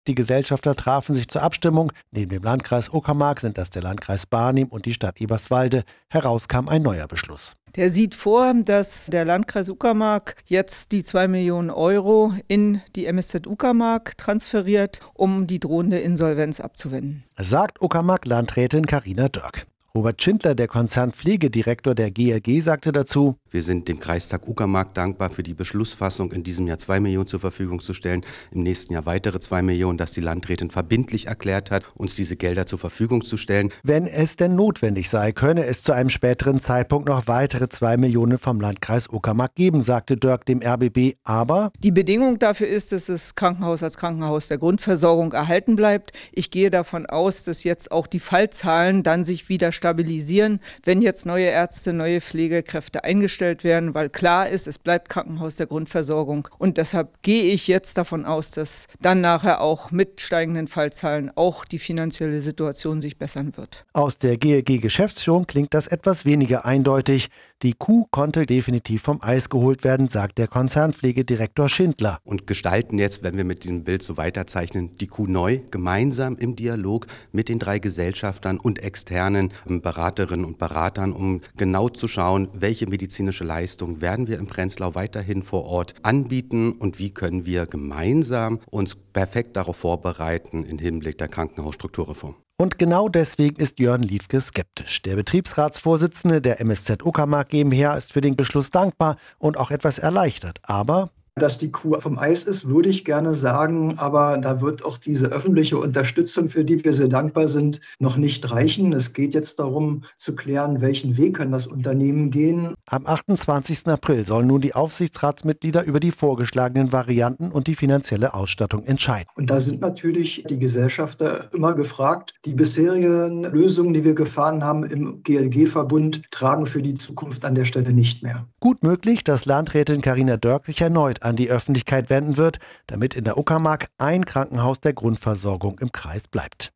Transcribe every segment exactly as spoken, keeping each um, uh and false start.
Die Gesellschafter trafen sich zur Abstimmung. Neben dem Landkreis Uckermark sind das der Landkreis Barnim und die Stadt Eberswalde. Heraus kam ein neuer Beschluss. Der sieht vor, dass der Landkreis Uckermark jetzt die zwei Millionen Euro in die M S Z Uckermark transferiert, um die drohende Insolvenz abzuwenden. Sagt Uckermark-Landrätin Carina Dörk. Robert Schindler, der Konzernpflegedirektor der G L G, sagte dazu: Wir sind dem Kreistag Uckermark dankbar für die Beschlussfassung, in diesem Jahr zwei Millionen zur Verfügung zu stellen, im nächsten Jahr weitere zwei Millionen, dass die Landrätin verbindlich erklärt hat, uns diese Gelder zur Verfügung zu stellen. Wenn es denn notwendig sei, könne es zu einem späteren Zeitpunkt noch weitere zwei Millionen vom Landkreis Uckermark geben, sagte Dörk dem R B B. Aber die Bedingung dafür ist, dass das Krankenhaus als Krankenhaus der Grundversorgung erhalten bleibt. Ich gehe davon aus, dass jetzt auch die Fallzahlen dann sich wieder stabilisieren, wenn jetzt neue Ärzte, neue Pflegekräfte eingestellt werden, weil klar ist, es bleibt Krankenhaus der Grundversorgung. Und deshalb gehe ich jetzt davon aus, dass dann nachher auch mit steigenden Fallzahlen auch die finanzielle Situation sich bessern wird. Aus der G L G-Geschäftsführung klingt das etwas weniger eindeutig. Die Kuh konnte definitiv vom Eis geholt werden, sagt der Konzernpflegedirektor Schindler. Und gestalten jetzt, wenn wir mit diesem Bild so weiterzeichnen, die Kuh neu, gemeinsam im Dialog mit den drei Gesellschaftern und externen Beraterinnen und Beratern, um genau zu schauen, welche medizinische Leistung werden wir in Prenzlau weiterhin vor Ort anbieten und wie können wir gemeinsam uns perfekt darauf vorbereiten im Hinblick der Krankenhausstrukturreform. Und genau deswegen ist Jörn Liefke skeptisch. Der Betriebsratsvorsitzende der M S Z Uckermark GmbH ist für den Beschluss dankbar und auch etwas erleichtert. Aber dass die Kuh vom Eis ist, würde ich gerne sagen, aber da wird auch diese öffentliche Unterstützung, für die wir sehr dankbar sind, noch nicht reichen. Es geht jetzt darum zu klären, welchen Weg kann das Unternehmen gehen. Am achtundzwanzigsten April sollen nun die Aufsichtsratsmitglieder über die vorgeschlagenen Varianten und die finanzielle Ausstattung entscheiden. Und da sind natürlich die Gesellschafter immer gefragt. Die bisherigen Lösungen, die wir gefahren haben im G L G-Verbund, tragen für die Zukunft an der Stelle nicht mehr. Gut möglich, dass Landrätin Carina Dörk sich erneut an die Öffentlichkeit wenden wird, damit in der Uckermark ein Krankenhaus der Grundversorgung im Kreis bleibt.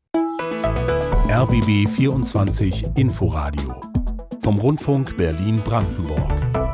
R B B vierundzwanzig Inforadio vom Rundfunk Berlin-Brandenburg.